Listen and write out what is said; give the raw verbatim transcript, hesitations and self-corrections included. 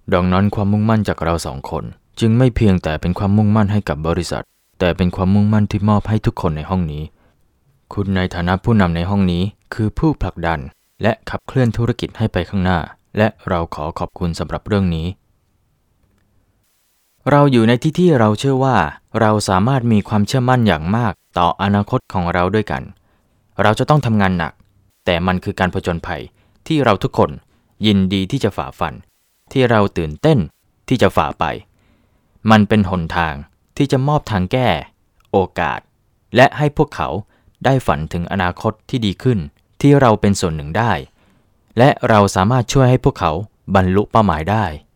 ดังนั้นความมุ่งมั่นจากเราสองคนจึงไม่เพียงแต่เป็นความมุ่งมั่นให้กับบริษัทแต่เป็นความมุ่งมั่นที่มอบให้ทุกคนในห้องนี้คุณในฐานะผู้นำในห้องนี้คือผู้ผลักดันและขับเคลื่อนธุรกิจให้ไปข้างหน้าและเราขอขอบคุณสำหรับเรื่องนี้เราอยู่ในที่ที่เราเชื่อว่าเราสามารถมีความเชื่อมั่นอย่างมากต่ออนาคตของเราด้วยกันเราจะต้องทำงานหนักแต่มันคือการผจญภัยที่เราทุกคนยินดีที่จะฝ่าฟันที่เราตื่นเต้นที่จะฝ่าไปมันเป็นหนทางที่จะมอบทางแก้โอกาสและให้พวกเขาได้ฝันถึงอนาคตที่ดีขึ้นที่เราเป็นส่วนหนึ่งได้และเราสามารถช่วยให้พวกเขาบรรลุเป้าหมายได้